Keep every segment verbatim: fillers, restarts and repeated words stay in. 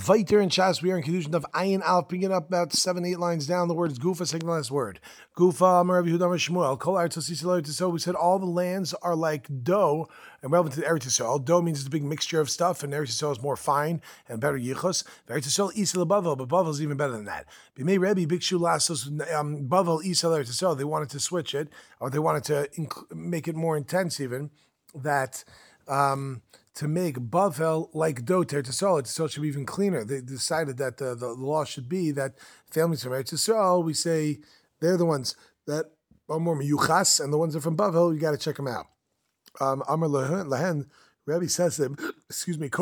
Viter and Shas, we are in Kedushin of Ayin Alf, bringing it up about seven, eight lines down. The word is Gufa, second last word. Gufa, Amar Rabbi Yehuda Shmuel, Kol Eretz Yisrael Eretz Yisrael. We said all the lands are like dough, and relevant to the Eretz Yisrael. Dough means it's a big mixture of stuff, and Eretz Yisrael is more fine and better yichus. Eretz Yisrael Isel Bavel, but Bavel is even better than that. Bimei Rebbe Bikshu Lasos um, Bavel Isel Eretz Yisrael. They wanted to switch it, or they wanted to inc- make it more intense, even that. Um, to make Bavel like dough to Eretz Yisrael, Eretz Yisrael should be even cleaner. They decided that uh, the, the law should be that families from Eretz Yisrael, we say they're the ones that are more miyuchas, and the ones that are from Bavel, you got to check them out. Um, Amar Lahen, Rebbe says to him, excuse me,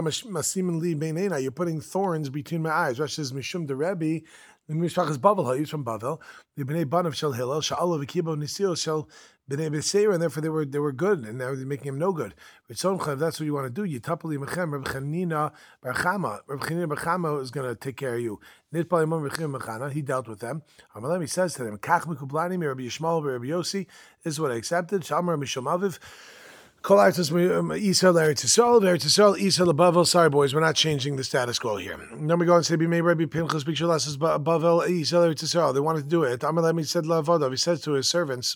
you're putting thorns between my eyes. Rashi says, Mishum de Rebbe, Mishpachas Bavel, he's from Bavel. The Bnei Banav Shel Hillel, Sha'alav Akibo Nisil Shel Bnei Beseira, and therefore they were they were good, and now they're making him no good. If that's what you want to do, Yitapali Mechem, Reb Chanina Bar Chama. Reb Chanina Bar Chama is going to take care of you. Nitpali Mon Rechim Mechana, he dealt with them. Amalem, he says to them, Kach Mikublani, Rabbi Yishmael, Rabbi Yossi, this is what I accepted. Shamar Mishom Aviv. Kol Eretz Yisrael, Eretz Yisrael, Eretz Yisrael, Yisrael, Bavel. Sorry, boys, we're not changing the status quo here. Then we go and say, "Be made Rabbi Pinchas, Bikshul Lasses, Bavel, Yisrael, Eretz Yisrael." They wanted to do it. Amalem said, "Lavodav." He says to his servants,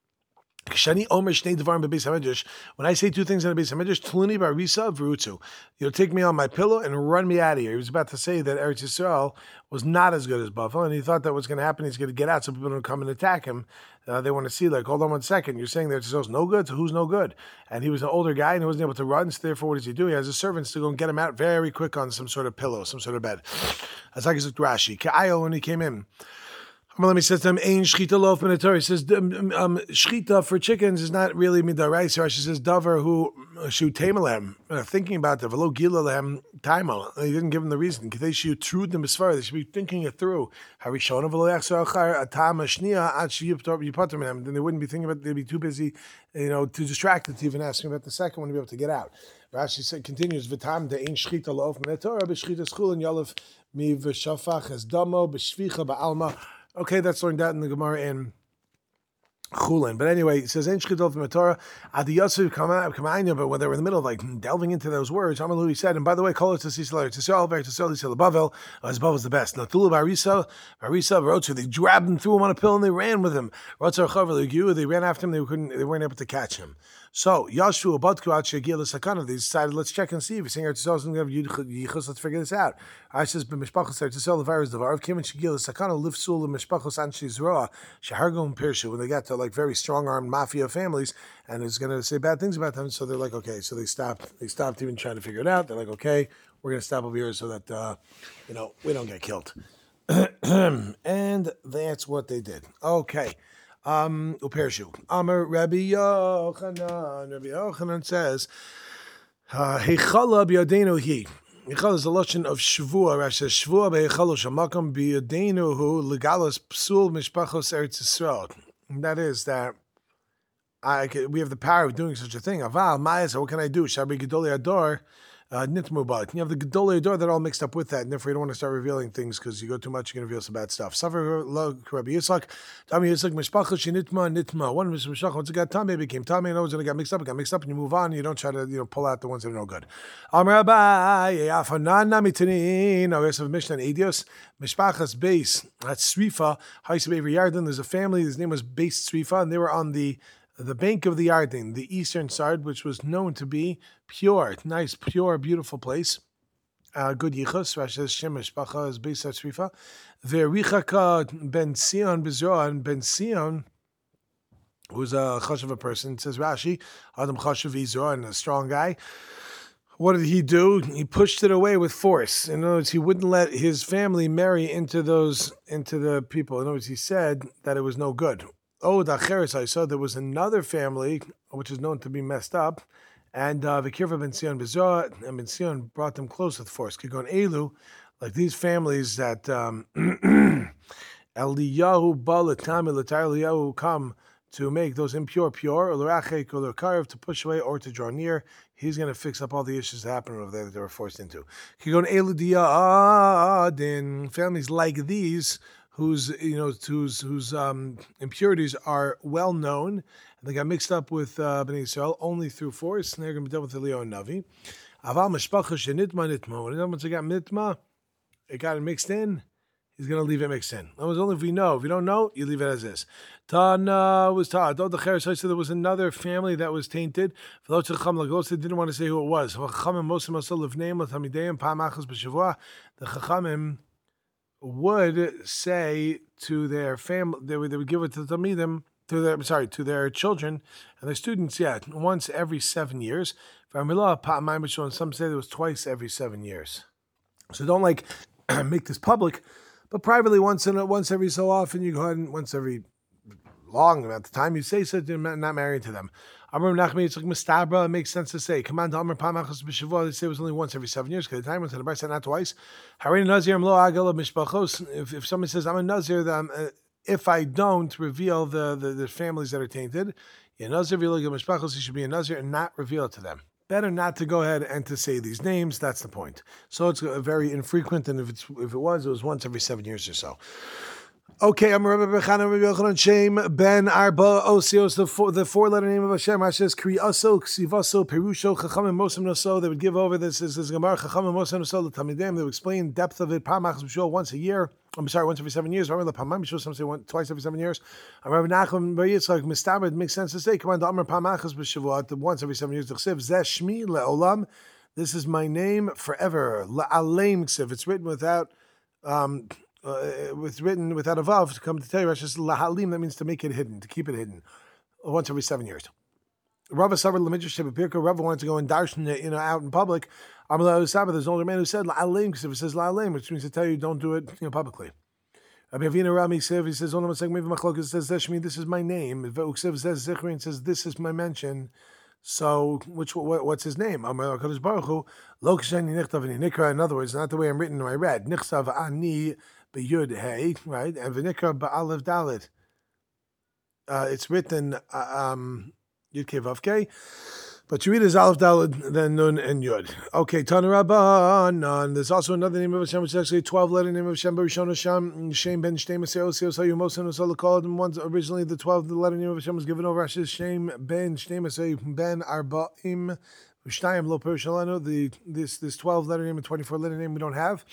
when I say two things in the Beis Hamedrash, Tluni barisa v'rutzu. You'll take me on my pillow and run me out of here. He was about to say that Eretz Yisrael was not as good as Bavel, and he thought that what's going to happen, he's going to get out so people don't come and attack him. Uh, they want to see, like, hold on one second, you're saying that Eretz Yisrael is no good, so who's no good? And he was an older guy, and he wasn't able to run, so therefore what does he do? He has his servants to go and get him out very quick on some sort of pillow, some sort of bed. That's like Rashi. Ka'ayel, when he came in, Let me say to him, Ein shchita loaf min Torah. He says, um, um, shchita for chickens is not really midaraisa. Rashi says, davar who shu tamalem. Thinking about the velo gilalem taimo. He didn't give him the reason. They should true them as far. They should be thinking it through. Harishona velo yachsar achar atam ashnia ad yipatim them. Then they wouldn't be thinking about. They'd be too busy, you know, too distracted to even ask him about the second one to be able to get out. Rashi said, continues, v'tam de ein shchita loaf min Torah b'shchita schul and yalav mi v'shafach es damo b'shvicha ba'alma. Okay, that's learned out in the Gemara in Chulin. But anyway, it says, "Ein shchita from the Torah." Adi Yosef Kamaina, but when they were in the middle of like delving into those words, Amalu, he said, and by the way, Kol Eretz Yisrael, Eretz Yisrael, Eretz Yisrael, Yisrael, Bavel, as Bavel's the best. Natulu Barisa, Barisa, Rotzer, they grabbed him, threw him on a pill, and they ran with him. Rotzer Chavar, they ran after him, they couldn't, they weren't able to catch him. So Yashu Abadku Ad Shegil Sakana. They decided, let's check and see if he's saying Eretz Yisrael is going to have Yichus. Let's figure this out. I says, "B'mishpachos Eretz Yisrael the virus the var Kim and Shegil Sakana Lifsul the Mishpachos Anshi Zroa Shahargum Pirshu." When they got to like very strong armed mafia families, and it's going to say bad things about them, so they're like, okay, so they stopped. They stopped even trying to figure it out. They're like, okay, we're going to stop over here so that uh, you know we don't get killed. And that's what they did. Okay. Um, Upershu. Amar Rabbi Yochanan. Rabbi Yochanan says, "Heichala b'yadenu hi." Heichal is the lotion of Shavua. Rashi says, "Shavua be'heichalo shamakam b'yadenu hu legalos psul mishpachos Eretz Yisrael." That is that I could, we have the power of doing such a thing. Aval ma'as. What can I do? Shabri gedolei ador. Nitmu bad. You have the Gedolei Ador that all mixed up with that, and therefore you don't want to start revealing things because you go too much, you're going to reveal some bad stuff. Suffer Rabbi Yitzchak, Tami Yitzchak, Mishpachah, Shinitma, Nitma. One Mishpachah, once it got Tami, became Tami, and always when it got mixed up, it got mixed up, and you move on, and you don't try to, you know, pull out the ones that are no good. Am Rabbi, Yafanan Namitanin, our rest of Mishnah and Edios, Mishpachah's base, that's Srifa, Haisab Avery Yarden. There's a family, his name was Base Srifa, and they were on the the bank of the Yarden, the eastern side, which was known to be pure, nice, pure, beautiful place. Uh, good yichus. Rashi says Shemesh Bacha is based at Srifa. Verichaka ben Sion Bezroa, and Ben Sion, who's a chashuv person, says Rashi, Adam chashuv Izroa, and a strong guy. What did he do? He pushed it away with force. In other words, he wouldn't let his family marry into those into the people. In other words, he said that it was no good. Oh, the Acheres, I saw there was another family which is known to be messed up, and Vikirva ben Sion Bezor, and Ben Sion brought them close with force. Kigon Elu, like these families that um, Eliyahu Balatami Latar Eliyahu come to make those impure pure, or L'rachek or L'karev, to push away or to draw near. He's going to fix up all the issues that happened over there that they were forced into. Kigon Elu Diyadin, families like these, whose you know whose whose um, impurities are well known, and they got mixed up with uh, Bnei Yisrael only through force, and they're going to be dealt with Eliyahu and Navi. Aval mishpacha shenitma nitma. When once it got nitma, it got mixed in. He's going to leave it mixed in. That was only if we know. If you don't know, you leave it as is. Tana was taught. The Cheres said there was another family that was tainted. They didn't want to say who it was. The Chachamim would say to their family, they would, they would give it to the Talmidim, to their sorry, to their children and their students. Yeah, once every seven years. Some say it was twice every seven years. So don't like make this public. But privately, once in a, once every so often, you go ahead and once every long amount of time, you say so you're not married to them. Amar Nachmi, it's like Mistabra, it makes sense to say. Come on, Amar Pamachas B'Shavua, they say it was only once every seven years, because the time went to the Brisa, not twice. Harin Nazir Mlo Agala Mishpachos, if if somebody says, I'm a Nazir, then, uh, if I don't reveal the, the, the families that are tainted, yeah, Nazir Vilag Mishpachos, you should be a Nazir and not reveal it to them. Better not to go ahead and to say these names. That's the point. So it's a very infrequent, and if it's if it was, it was once every seven years or so. Okay, I'm Rabbi Bechana, Rabbi Yochanan, Shem Ben Arba Osios, the four, the four-letter name of Hashem. Hashem says Kriyaso, Ksivaso, Perusho, Chachamim Mosam Noso. They would give over this. This is Gemara Chachamim Mosam Noso. The Talmidim. They would explain depth of it. Pamach B'Shul once a year. I'm sorry, once every seven years. Remember the Pamach B'Shul. Some say one, twice every seven years. I'm Rabbi Nachman Bar Yitzchak Mistabed. Makes sense to say. Come on, the Amar Pamachas B'Shavua. Once every seven years. The Chsiv Zeh Shmi Le'olam. This is my name forever. La'aleim Chsiv. It's written without. Um, Uh, it's written without a vav to come to tell you. It's just lahalim. That means to make it hidden, to keep it hidden, once every seven years. Rava Savar Lemidrash Shebepirka. Rava wanted to go and darshan it, you know, out in public. Amalei Sabbath. There's an older man who said lahalim because if it says lahalim, which means to tell you don't do it, you know, publicly. Rabbi Avinu Rami Siv, he says only one second. Maybe Machlokes says Zeshmi. This is my name. Veuksiv says Zichri and says this is my mention. So, which what, what's his name? Amar Hakadosh Baruch Hu Lo K'sheni Nichtav Ani Nikra. In other words, not the way I'm written or I read. Nichtav Ani. Yud Hey, right, and V'nikra Ba'alev Dalet. Uh, it's written uh, um, Yud Kei Vav Kei, but you read as Aleph Dalet, then Nun and Yud. Okay, Tana Rabbanan. There's also another name of Hashem, which is actually a twelve-letter name of Hashem. Barishon Hashem, Shem Ben Shtei Masei Osios Hayu Mosen Osol called him once. Originally, the twelve-letter name of Hashem was given over. Hashem Shem Ben Shtei Masei Ben Arba'im Shtayim Lo Perishalanu. The this this twelve-letter name and twenty-four-letter name we don't have.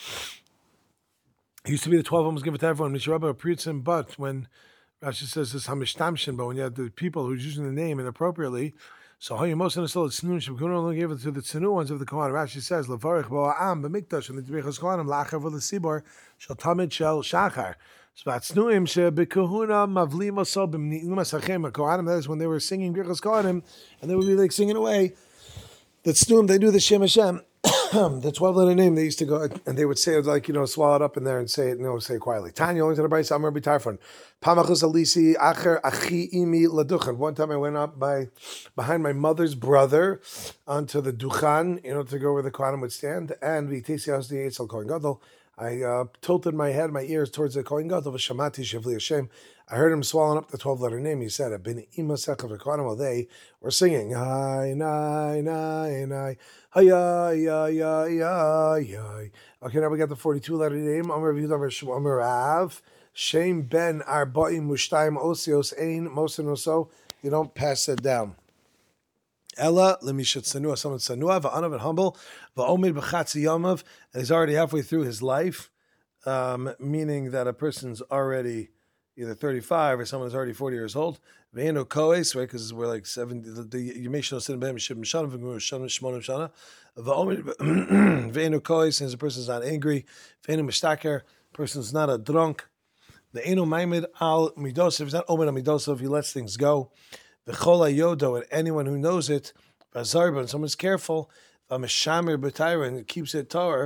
It used to be the twelve of them was given to everyone, Mishrabba Pritzim, but when Rashi says this Hamishtamshin, but when you have the people who's using the name inappropriately, so how you most understood it's Snun Shem only gave it to the Tzinu ones of the Kohan. Rashi says, Lavarich Bo'am B'Mikdash and the Tbichas Kohanim Lachav V'Le Sibor Shel Tamid Shel Shachar. So at Snuim She B'Kahuna Mavlim Oso B'Mni'im Asachem Kohanim. That is when they were singing Tbichas Kohanim, and they would be like singing away. That Snuim they knew the Shem Hashem. The twelve-letter name, they used to go, and they would say it like, you know, swallow it up in there and say it, you know, say it quietly. Tanya, only to the Brisa, Amar B'Tarfon. Pamachus Alisi, Acher, Achi, Imi, Laduchan. One time I went up by, behind my mother's brother onto the Duchan, you know, to go where the Kohanim would stand, and V'Tesi Hasdi Eitzel Kohen Gadol. I uh, tilted my head, my ears towards the Kohen Gadol, V'Shamati Shevli Hashem. I heard him swallowing up the twelve-letter name. He said, "Bin ima sechav v'kohanim." While they were singing, "Hi, nai, nai, nai, hi, hi, hi, hi, hi." Okay, now we got the forty-two-letter name. Amar V'Yudav Amar Rav Shem Ben Arba'im Mushtayim Osios Ein Mosen Oso. You don't pass it down. Ella lemishat sanua, someone sanua va'anav and humble va'omid b'chatzi yamav, and he's already halfway through his life, um, meaning that a person's already either thirty-five or someone who's already forty years old. Ve'enu koes, right? Because we're like seventy. The Yemeshno Sin Ben Mishim Mishana V'Gmur Shana Shmona Shana. Va'omid ve'enu koes, and the person's not angry. Ve'enu mishtaker, person's not a drunk. The enu maimed al midosov, he's not omen al midosov. He lets things go. V'chol yodo, and anyone who knows it, v'azarba, and someone's careful. V'amishamir b'tayra, and keeps it Torah.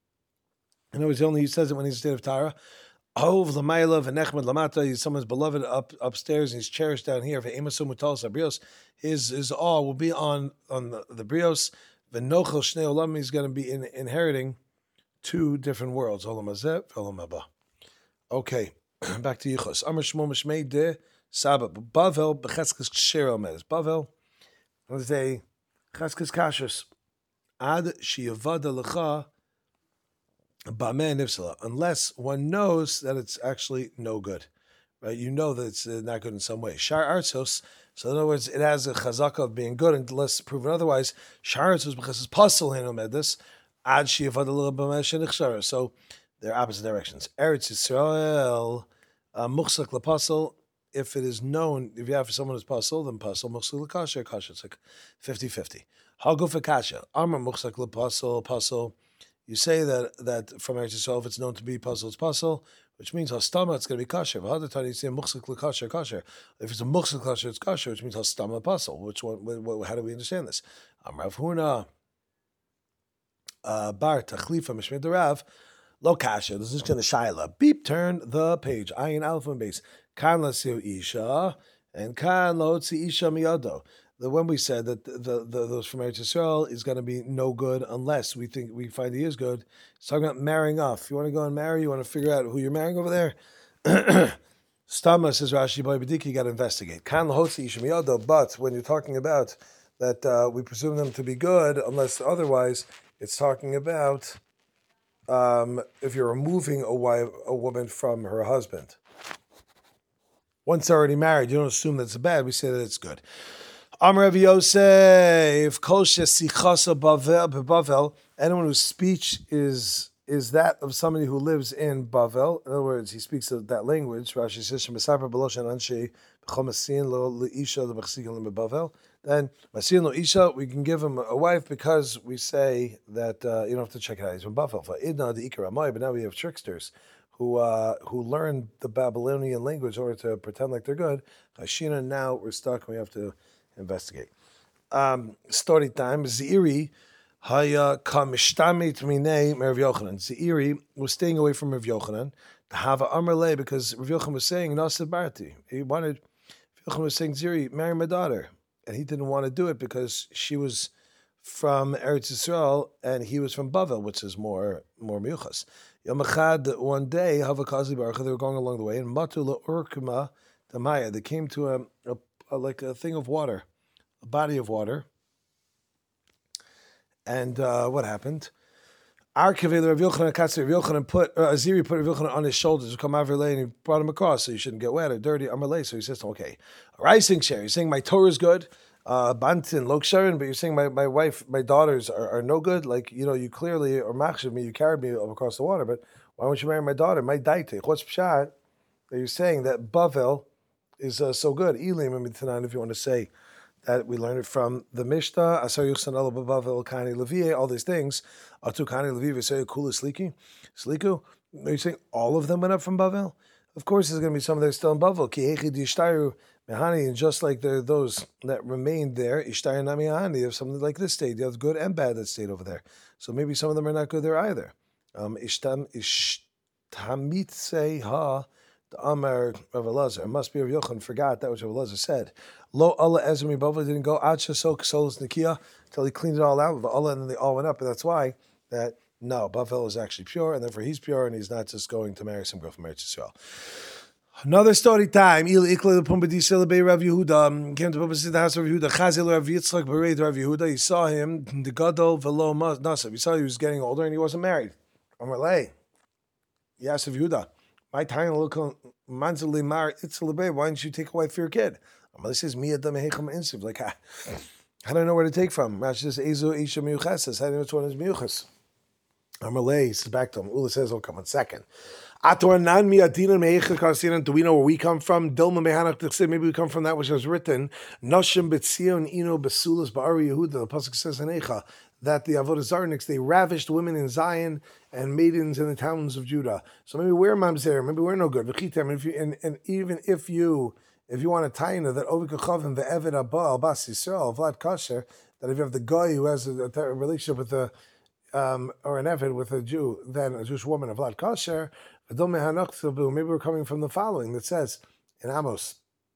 In other words, only he says it when he's in a state of Torah. Hov l'mayla v'nechmed lamata. He's someone's beloved up upstairs, and he's cherished down here. Ve'emasu mutal sabrios. His his awe will be on on the, the brios. V'nochel shnei olam. He's going to be in, inheriting two different worlds. Olam hazeh v'olam haba. Okay, back to Yichos. Amar Shmo Mishmei de Saba Bavel b'Cheskes Kshero Medes. Bavel, let's say Cheskes Kashrus Ad Shiyavada Lecha. Unless one knows that it's actually no good, right? You know that it's not good in some way. Shar Artzos, So in other words, it has a chazaka of being good unless proven otherwise. Sharetz was because it's puzzle in Omedis. Ad Shiavad a little bit. So they're opposite directions. Eretz Yisrael, Muchsak Lapasul. If it is known, if you have someone who's puzzle, then puzzle, Muchsak Lakasha, Kasha. It's like fifty-fifty. Haguf Kasha. Amar Muchsak Lapasul, puzzle. You say that that from Eretz Yisrael, if it's known to be puzzle, it's puzzle, which means hastama, it's going to be kasher. But other times you say muchzik l'kasher, kasher. If it's a muchzik kasher, it's kasher, which means hastama puzzle. Which one? How do we understand this? Am Rav Huna bar tachlifa mishmid Rav lo kasher. This is going to shaila. Beep. Turn the page. Ayin alpha and base. Kan lasiu isha and kan lo tzi isha miyado. The when we said that the, the, the those from Eretz Yisrael is going to be no good unless we think we find he is good. It's talking about marrying off. You want to go and marry, you want to figure out who you're marrying over there. Stama says Rashi boy Badiki, you got to investigate. Kan lahotzi ishmiyado, but when you're talking about that uh, we presume them to be good unless otherwise, it's talking about um, if you're removing a wife, a woman from her husband. Once they're already married, you don't assume that it's bad. We say that it's good. Amar Rav Yosef, Kol shesichasa Bavel, anyone whose speech is is that of somebody who lives in Bavel. In other words, he speaks that language. Rashi says, "Shemesaper beloshan anshe b'chomasin lo leisha lebechsikin lebavel." Then masin lo isha, we can give him a wife because we say that uh, you don't have to check it out. He's from Bavel. Idna the ikar amoy, but now we have tricksters who uh, who learn the Babylonian language in order to pretend like they're good. Hashina, now we're stuck and we have to investigate. Um, story time. Ziri haya kamishtamit minei Rav Yochanan. Ziri was staying away from Rav Yochanan to have a Amrle because Rav Yochanan was saying Nasib Barti. He wanted Rav Yochanan was saying Ziri, marry my daughter, and he didn't want to do it because she was from Eretz Yisrael and he was from Bavel, which is more more miuchas. Yom Echad, one day, Havakazi Baruch, they were going along the way, and Matu Urkma Tamaya, they came to a, a Uh, like a thing of water, a body of water. And uh, what happened? Arkiv Rav Yochanan Katzer Rav Yochanan put uh, Aziri put Rav Yochanan on his shoulders to come over and he brought him across, so you shouldn't get wet or dirty. Amalei. So he says, okay, rising share. You're saying my Torah is good, uh, Bantin Loksharon, but you're saying my, my wife, my daughters are, are no good. Like you know, you clearly or machshav me, you carried me across the water, but why won't you marry my daughter? My daite. What's pshat? That you're saying that Bavel is uh, so good. Elim and Mitanan, if you want to say that we learn it from the Mishnah, Asar Yuchsan Ela Bavel Kani Levi, all these things. Atu Kani Levi Vesay Kula Sliki. Sliku. Are you saying all of them went up from Bavel? Of course there's going to be some that are still in Bavel. Ki Hechi Dishtayu Mehani, and just like there are those that remained there, Ishtayu Nami Hani, of something like this stayed. You have good and bad that stayed over there. So maybe some of them are not good there either. Um Ishtam Ishtamit say ha. The Amar Rav Elazar, it must be Rav Yochanan forgot that which Rav Elazar said. Lo Allah Ezmi Bavel didn't go Ad Shasok Solos Nikia until he cleaned it all out with Allah, and then they all went up, and that's why that no Bavel is actually pure, and therefore he's pure, and he's not just going to marry some girl from Eretz Yisrael. Another story time. Il Ikla the Pumbedi Silabei Rav Yehuda came to the house of Rav Yehuda. Chazil Rav Yitzchak Bereid Rav Yehuda. He saw him the Gadol Velo Nasav. He saw he was getting older and he wasn't married. Amar Lei. He asked Rav Yehuda, my tiny little manzali mar itzalabe. Why didn't you take a wife for your kid? Amalei says, "Miyad damehecham insiv." Like, how do I know where to take from? Rashi says, "Ezo isha miyuchasas." How do you know which one is miyuchas? Amalei says back to him. Ula says, "Oh, come one second." Ator nan miyadinan meichel karsinan. Do we know where we come from? Dilma mehanach tichsev. Maybe we come from that which was written. Noshim betzion ino besulas ba'ari Yehuda. The pasuk says in Eicha that the Avodah Zarniks, they ravished women in Zion and maidens in the towns of Judah. So maybe we're mamzer, maybe we're no good. And, if you, and, and even if you if you want to tie into that Ovikachavim the Eved Abba Al Bas Yisrael Vlad Kasher, that if you have the guy who has a, a relationship with a um, or an Eved with a Jew, then a Jewish woman of Vlad Kasher, maybe we're coming from the following that says in Amos,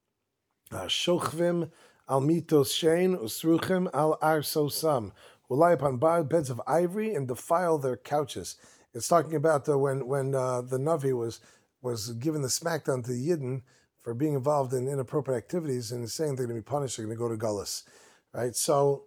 Shochvim al mitos shein usruchim al arsosam, will lie upon beds of ivory and defile their couches. It's talking about uh, when when uh, the Navi was was given the smackdown to the Yidden for being involved in inappropriate activities, and saying they're going to be punished, they're going to go to Gullus, right? So,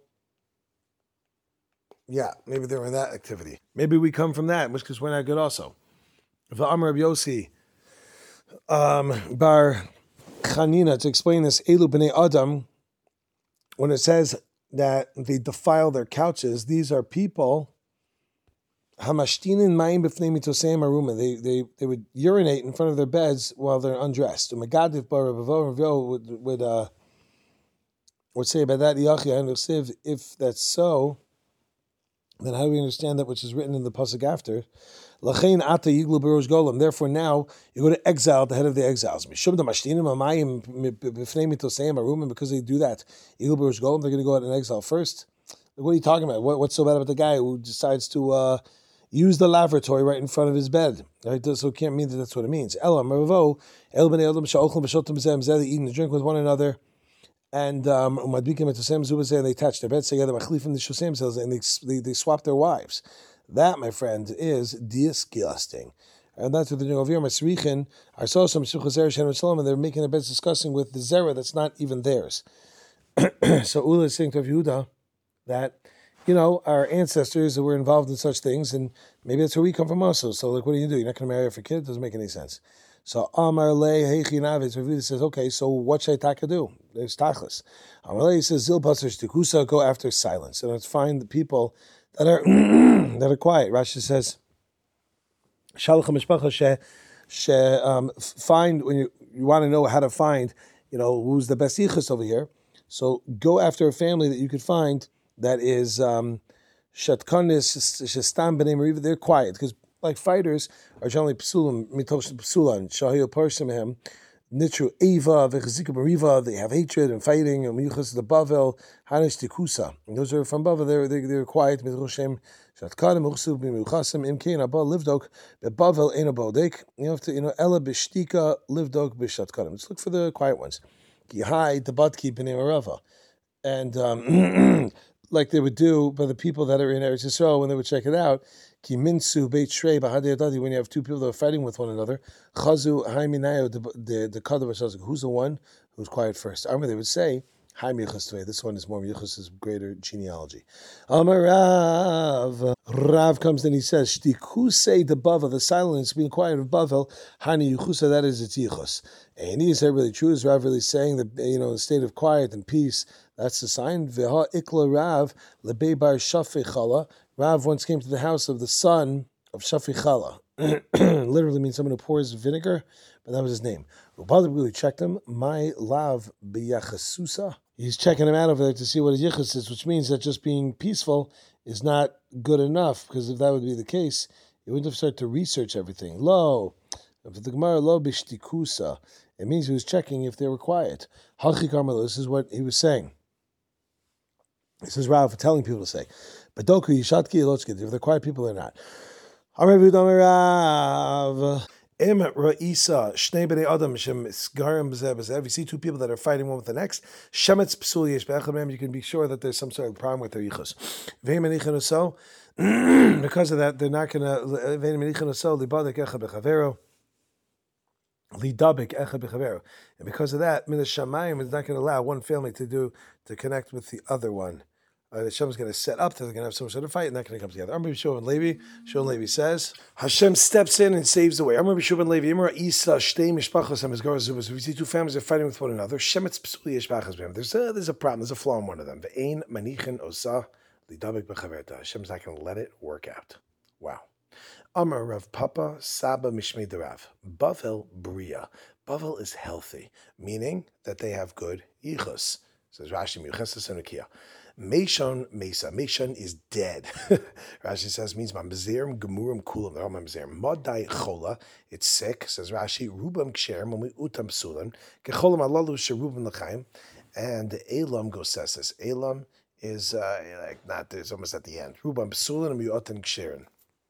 yeah, maybe they were in that activity. Maybe we come from that, which because we're not good also. The Amar of Yossi, um, Bar Chanina, to explain this, Elu b'nei Adam, when it says that they defile their couches, these are people, Hamashtinin mayim b'fnei mitoseim aruma. They they they would urinate in front of their beds while they're undressed. Umegadif bar Ravo would would uh would say about that Yachia and Yosef, if that's so, then how do we understand that which is written in the pasuk after? Lachein ata yiglu berosh golem. Therefore, now you go to exile at the head of the exiles. Mishum damashtinim amayim b'fnei mitoseim aruma. Because they do that, yiglu berosh golem. They're going to go out in exile first. What are you talking about? What, what's so bad about the guy who decides to uh, use the lavatory right in front of his bed? Right? So it can't mean that that's what it means. Ela meravo el bnei adam sha'ochlem b'shotim b'zeh b'zeh. They eat and drink with one another. And um, and they touch their beds together, and they, they, they swap their wives. That, my friend, is disgusting. And that's what they're doing over here. Masrichin, I saw some and they're making their beds disgusting with the zera that's not even theirs. So Ula is saying to Rav Yehuda that, you know, our ancestors were involved in such things, and maybe that's where we come from also. So, like, what do you do? You're not going to marry her for kids? Doesn't make any sense. So Amar Le Heichi Navis, Rav Yehuda says, okay, so what should I taka do? There's tachlis. Amar Le says, Zil Pasar Shtikusa, go after silence. And let's find the people that are that are quiet. Rashi says, Shalach Mishpacha she she um find when you, you want to know how to find, you know, who's the best yichus over here. So go after a family that you could find that is um Shatkanis Shestam B'nei Mariva. They're quiet because like fighters are generally psulim mitosh psulan shahil parshimhem nitru eva v'chaziku mariva. They have hatred and fighting and miyuchas the bavel hanish tikusa. Those are from Bavel. They're they, they're quiet. Midrashem shatkanim uchsu b'miuchasim imkein abba livdok bebavel ein abodek. You have to you know ella b'shtika livdok b'shatkanim. Let's look for the quiet ones. Ki hai debatki b'nei marava, and um, like they would do by the people that are in Eretz Yisrael when they would check it out. Ki minsu beit shrei b'hadei adadi, when you have two people that are fighting with one another. Chazu haiminayo the the kadav. Who's the one who's quiet first? I remember they would say haim yichus tvei. This one is more yichus' greater genealogy. Amar Rav. Rav comes and he says shtikusei de bavel, the silence being quiet of bavel hani yichusa, that is its yichus. And is that really true? Is Rav really saying that, you know, in a state of quiet and peace, that's the sign? V'ha ikla Rav lebei bar shafei. Rav once came to the house of the son of Shafei. Literally means someone who pours vinegar, but that was his name. Rabbi really checked him. My lav b'yachasusa. He's checking him out over there to see what his yichus is, which means that just being peaceful is not good enough, because if that would be the case, he wouldn't have started to research everything. Lo, if the Gemara lo b'shtikusa, it means he was checking if they were quiet. Hachi Carmelo, this is what he was saying. This is Rav telling people to say. But Doku Yishatki Elochki, if they're quiet people or not. Rav. Im Ra'isa, Shnei B'nei Adam, Shem Sgarim B'zeh B'zeh. If you see two people that are fighting one with the next, Shemetz P'sul Yesh B'echad, you can be sure that there's some sort of problem with their yichus. V'hem Anichan Oso, because of that, they're not going to, V'hem Anichan Oso, Libadek Echad B'chavero, Lidabik Echad B'chavero. And because of that, Min HaShamayim is not going to allow one family to do, to connect with the other one. Uh, the Hashem is going to set up that they're going to have some sort of fight, and that's going to come together. Amr B'Shuvan Levi, Shuvan Levi says, Hashem steps in and saves the way. Amr B'Shuvan Levi, Imra Isa Shtei Mishpachos Hamizgar Zubas. If you see two families are fighting with one another, Shemetz P'suli Yeshbachas B'hem. There's a there's a problem. There's a flaw in one of them. Ve'ein Manichin Osa Lidabik B'Chaverta. Hashem's not going to let it work out. Wow. Amr Rav Papa Saba Mishmei Derav. Bavel Bria. Bavel is healthy, meaning that they have good yichus. Says Rashi Miucheses Enukia. Meishon Mesa. Meishon is dead. Rashi says means mamzerim gemurim kulam. They're all mamzerim. Modai chola. It's sick. Says Rashi. Rubam ksherim utam sulam. Kecholam alalu sherubam l'chaim. And elam goseses. Elam is uh, like not. It's almost at the end. Rubam sulam and utam ksherim.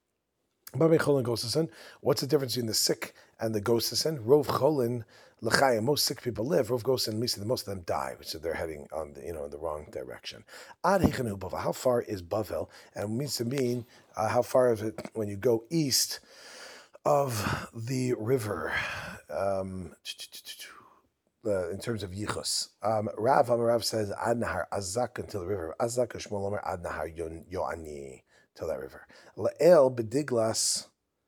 What's the difference between the sick and the gosesin? Rov cholin l'chayim. Most sick people live. Rov gosesin, most of them die, which is they're heading on the, you know, in the wrong direction. Ad hechanu Bavel. How far is Bavel? And it means to mean uh, how far is it when you go east of the river. Um, Uh, in terms of yichus, um, Rav Amarav says ad nahar azak until the river. Azak Shmuel Omer ad nahar yoani till that river. La'el bediglas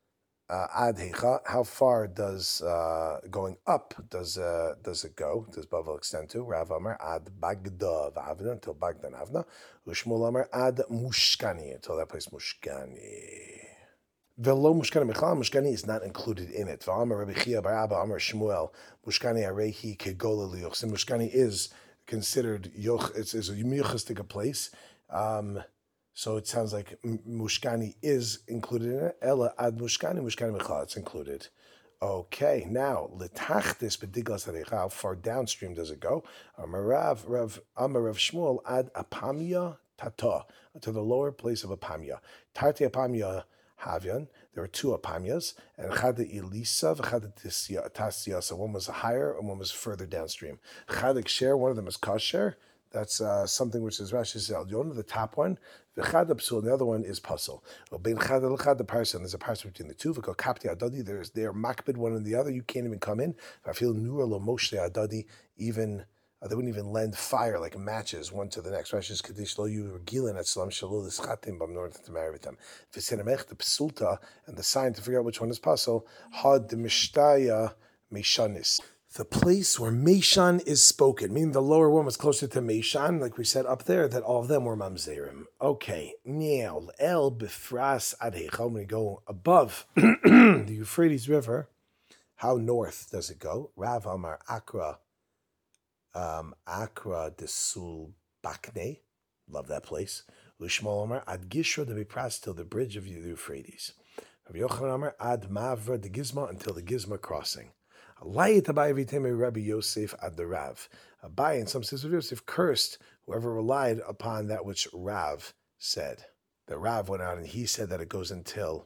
uh, ad heicha, how far does uh, going up does uh, does it go? Does Bavel extend to? Rav Amar ad Bagda v'Avna until Bagdan Avna. Ushmul Amar ad Mushkani until that place Mushkani. Velo Mushkani Mechal Mushkani is not included in it. V'Amar Rabbi Chia bar Abba Amar Shmuel Mushkani Arehi Kegola Liyochsim. Mushkani is considered yoch. It's, it's a yuchastic place. Um, So it sounds like Mushkani is included in it. Ella ad Mushkani, Mushkani Mechal, it's included. Okay, now, L'tachtis B'diglas Harecha, how far downstream does it go? Amarav Rav Amarav Shmuel ad Apamia Tata, to the lower place of Apamia. Tarti Apamia Havyan, there were two Apamias, and Chada Elisa, Chada Tasya, so one was higher and one was further downstream. Chada Ksher, one of them is Kasher. That's uh, something which is Rashi says Elyon, the top one. V'chad psul, the other one is puzzle. Bein chad l'chad, the parson, there's a parson between the two. V'ko kapti adadi, there's they're makbid one and the other. You can't even come in. I feel nura lo moshe adadi, even uh, they wouldn't even lend fire like matches one to the next. Rashi says kadesh lo yu regilin at salam shalol ischatim bam in order to marry with them. V'senamech the psulta and the sign to figure out which one is puzzle. Had the mishtaya meshanis. The place where Meishan is spoken, meaning the lower one was closer to Meishan, like we said up there, that all of them were Mamzerim. Okay, now, El Bifras Adhecha, when we go above the Euphrates River, how north does it go? Rav Amar Akra, um, Akra Desul Bakne, love that place. Ushmol Amar Ad Gishra de Bifras, till the bridge of the Euphrates. Rav Yochanan Amar Ad Mavra de Gizma, until the Gizma crossing. Abai Abai Rabbi Yosef ad the Rav. Abai, in some sense of Yosef, cursed whoever relied upon that which Rav said. The Rav went out and he said that it goes until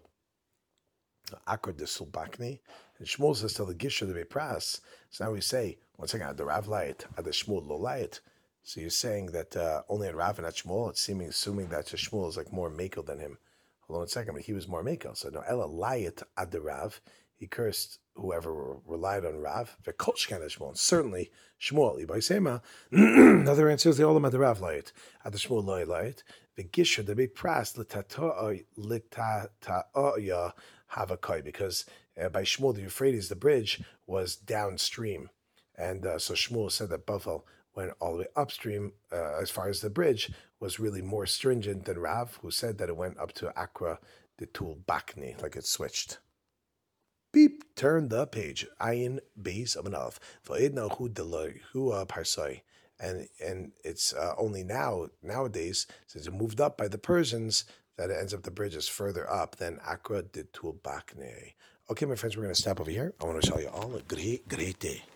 Akra de Sulbakni. And Shmuel says till the Gisha de Bepras. So now we say, once again, ad the Rav layit, ad the Shmuel lo layit. So you're saying that uh, only at Rav and at Shmuel, it's seeming, assuming that Shmuel is like more makel than him. Hold on a second, but he was more makel. So no, Ella layit ad the Rav. He cursed whoever relied on Rav. V'kolshkan Shmuel. Certainly Shmuel. Ibai Sema. Another answer is the olam at the Rav layit. At the Shmuel loy layit. V'gisha the big pras l'tata'ya havakai. Because uh, by Shmuel the Euphrates the bridge was downstream, and uh, so Shmuel said that Bavel went all the way upstream uh, as far as the bridge was really more stringent than Rav, who said that it went up to Akra de Tul Bakni, like it switched. Beep, turn the page. Ayin base of an aleph. And and it's uh, only now, nowadays, since it moved up by the Persians, that it ends up the bridge is further up than Akra de Tul Bakne. Okay, my friends, we're going to stop over here. I want to tell you all a great, great day.